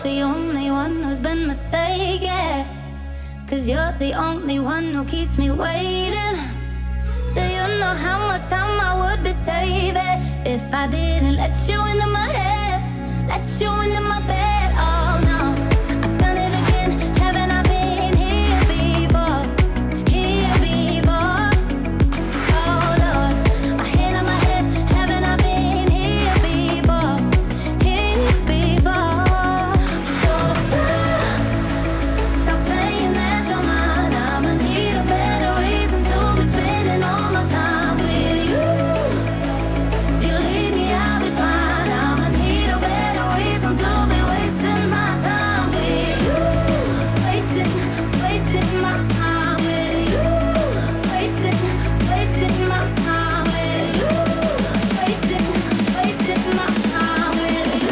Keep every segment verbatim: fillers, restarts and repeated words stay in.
the only one who's been mistaken. Cause you're the only one who keeps me waiting. Do you know how much time I would be saving if I didn't let you into my head, let you into my bed? Oh no, I've done it again. Haven't I been here before? Here before. Oh Lord, my hand on my head. Haven't I been here before? Here before. So stop, stop saying that you're mine. I'ma need a better reason to be spending all my time with you. If you leave me, I'll be fine. I'ma need a better reason to be wasting my time with you. Wasting, wasting my time with you. Wasting, wasting my time with you. Wasting, wasting my time with you.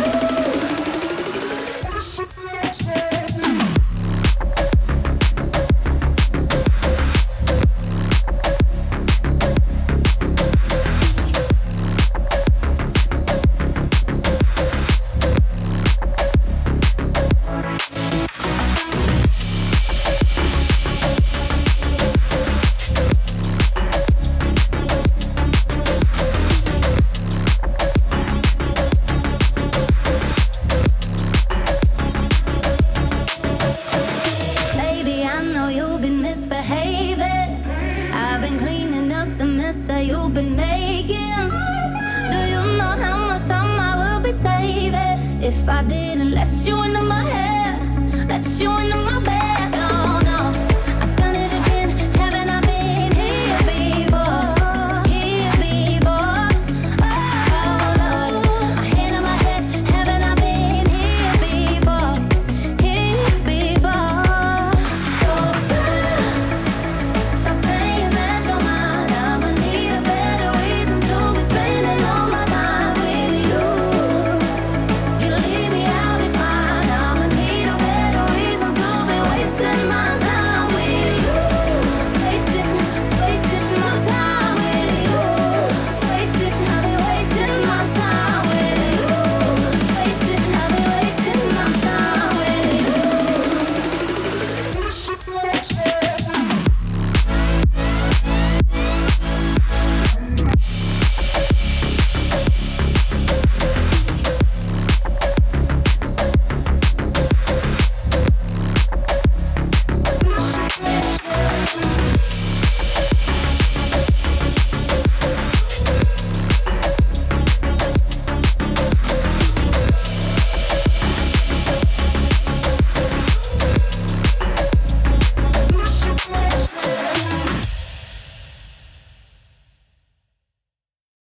Baby, I know you've been misbehaving. I've been cleaning up the mess that you've been making. Do you know how much time I will be saving if I didn't let you into my head?